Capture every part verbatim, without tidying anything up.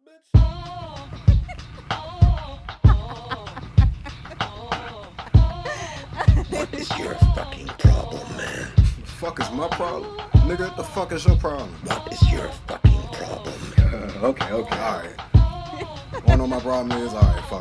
What is your fucking problem, man? The fuck is my problem? Nigga, what the fuck is your problem? What is your fucking problem? Uh, okay, okay, alright. Wanna know what my problem is? Alright, fuck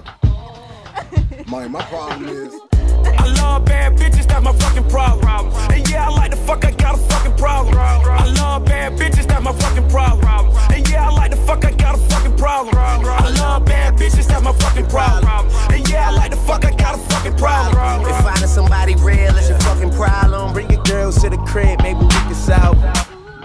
it. My, my problem is... I love bad bitches, that's my fucking problem. And yeah, I like the fuck, I got a fucking problem. I love bad bitches, that's my fucking problem. And yeah, I like the fuck, I got a fucking problem. I love bad bitches, that's my fucking problem. And yeah, I like the fuck, I got a fucking problem. If finding somebody real is your fucking problem, bring your girls to the crib, maybe we can solve it.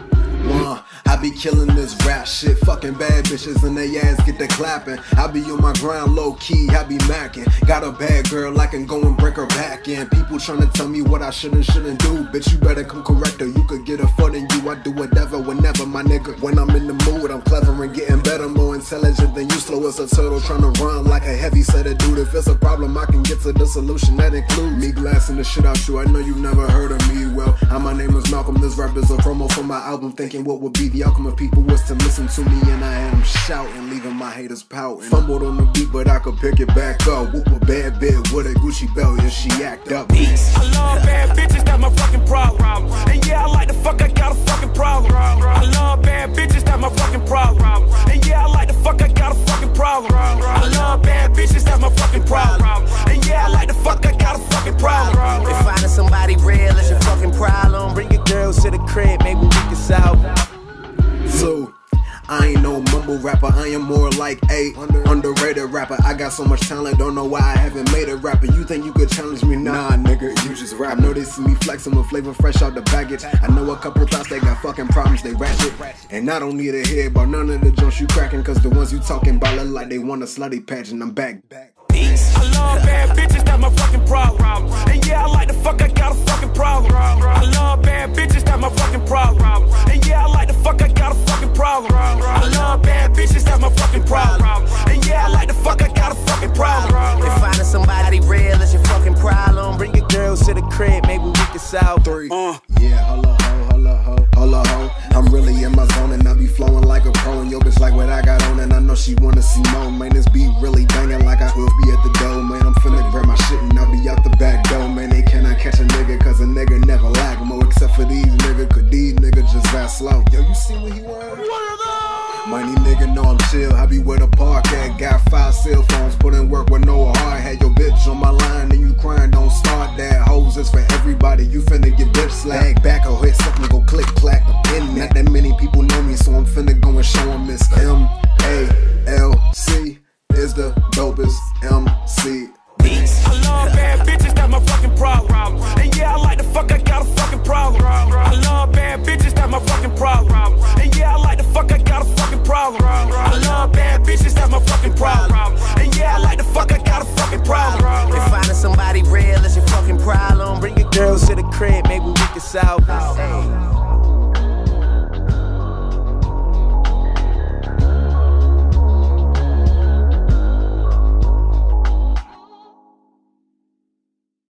Uh, I be killing this rap shit, fucking bad bitches and they ass get the clapping. I be on my grind low key, I be macking. Got a bad girl, I can go and break her back in. People tryna tell me what I should and shouldn't do. Bitch, you better come correct her, you could get a foot in you. I do whatever, whenever, my nigga. When I'm in the mood, I'm clever and getting better, more intelligent than you. Slow as a turtle, tryna run like a heavy set of dude. If it's a problem, I can get to the solution that includes me blasting the shit out you. I know you never heard of me. Well, hi, my name is Malcolm. This rap is a promo for my album. Thinking what would be the outcome of people was to listen to me, and I had them shouting, leaving my haters pouting. Fumbled on the beat, but I could pick it back up. Whoop a bad bitch with a Gucci belt, yeah, she act up. Peace. I love bad bitches, that's my fucking problem. And yeah, I like the fuck, I got a fucking problem. I love bad bitches, that's my fucking problem. And yeah, I like the fuck, I got a fucking problem. I love bad bitches, that's my fucking problem. And yeah, I like the fuck, I got a fucking problem. If finding somebody real is your fucking problem, bring your girls to the crib, maybe we can solve it. So, I ain't no mumble rapper, I am more like a underrated rapper. I got so much talent, don't know why I haven't made a rapper. You think you could challenge me? Nah, nigga, you just rap. I know they see me flexing with flavor fresh out the baggage. I know a couple thoughts, they got fucking problems, they ratchet. And I don't need to hear about none of the joints you cracking, cause the ones you talking about look like they want a slutty patch, and I'm back. Peace. I love bad bitches, that's my fucking problem. And yeah, I like the fuck, I got a fucking problem. I love bad bitches, that's my fucking problem. And yeah, I like the fuck, I got a fucking problem. I love bad bitches, that's my fucking problem. And yeah, I like the fuck, I got a fucking problem. If finding somebody real is your fucking problem, bring your girls to the crib, maybe we can solve three. Uh. Yeah, holla ho, holla ho, holla ho. I'm really in my zone and I be flowing like a pro. And yo bitch like what I got on, and I know she wanna see more. Man, this beat really banging like I will be at the door. Man, I'm finna grab my shit and I'll be out the back door. Man, they cannot catch a nigga, cause a nigga never lack more. Except for these niggas, cause these niggas just that slow. Yo, you see what he wearing? What are those? Money nigga know I'm chill, I be where the park at. Got five cell phones, put in work with no heart. Had your bitch on my line and you crying, don't start that. Hoes is for everybody, you finna get bitch slag. Back or hit something, go click clack. And not that many people know me, so I'm finna go and show them it's M A L C is the dopest M C. Peace. I love bad bitches, that's my fucking problem. And yeah, I like the fuck, I got a fucking problem. I love bad bitches, that's my fucking problem. And yeah, I like the fuck, I got a fucking problem. I love bad bitches, that's my fucking problem. And yeah, I like the fuck, I got a fucking problem. If finding somebody real is your fucking problem, bring your girls to the crib, maybe we can solve it.